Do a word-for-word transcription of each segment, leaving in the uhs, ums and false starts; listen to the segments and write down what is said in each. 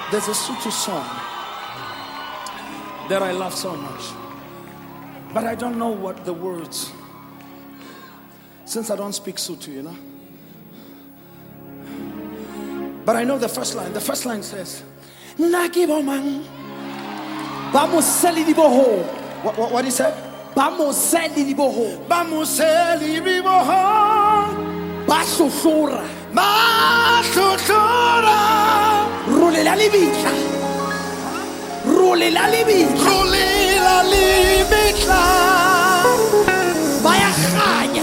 There's a Sutu song that I love so much, but I don't know what the words, since I don't speak Sutu, you know. But I know the first line. The first line says, Nakibomang. Bamoseli liboho. What, what, what he said? Bamoseli liboho. Bamoseli liboho. Basushura. Basushura. Rule la libita. Rule la libita. Rule la libita. Vaya caña.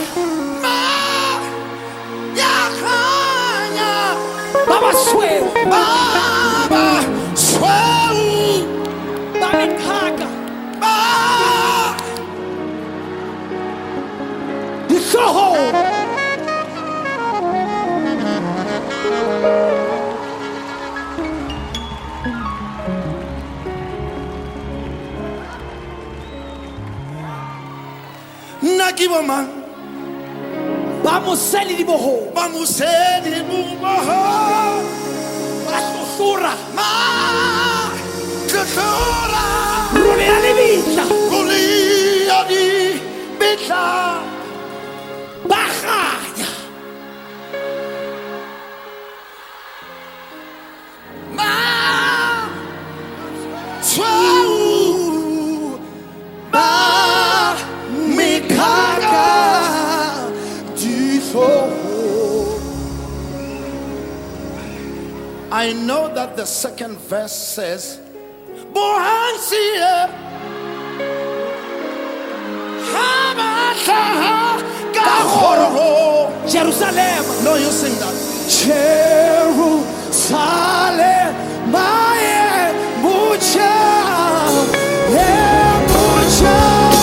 Baba swell. Baba swell. Baba kaga. Baba. The show. Nakibomang. Bamoseli liboho. Bamoseli liboho. Basushura. Ma. Susura. Rule la libita. Rule la libita. Bahaya. Ma. Swau. Ba. Mikaga. I know that the second verse says, Bohansia Jerusalem. No, you sing that. Jerusalem, my mucha, mucha.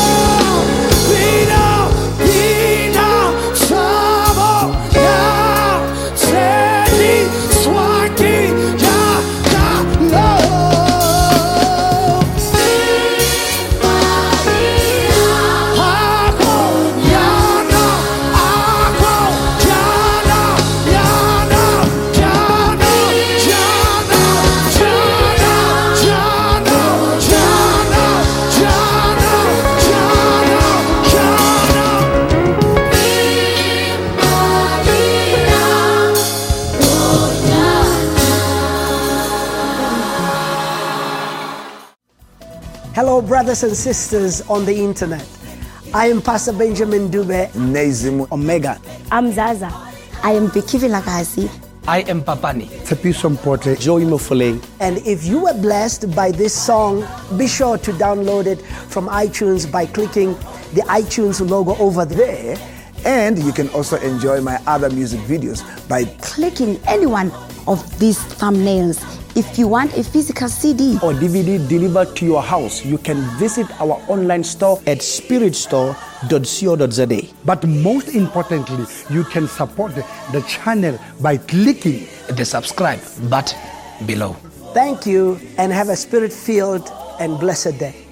Hello, brothers and sisters on the internet. I am Pastor Benjamin Dube. Nezim Omega. I'm Zaza. I am Vicky Vilakazi. I am Papani. Tepiso Mpote. Joey Mofule. And if you were blessed by this song, be sure to download it from iTunes by clicking the iTunes logo over there. And you can also enjoy my other music videos by clicking any one of these thumbnails. If you want a physical C D or D V D delivered to your house, you can visit our online store at spirit store dot co dot z a. But most importantly, you can support the, the channel by clicking the subscribe button below. Thank you and have a spirit-filled and blessed day.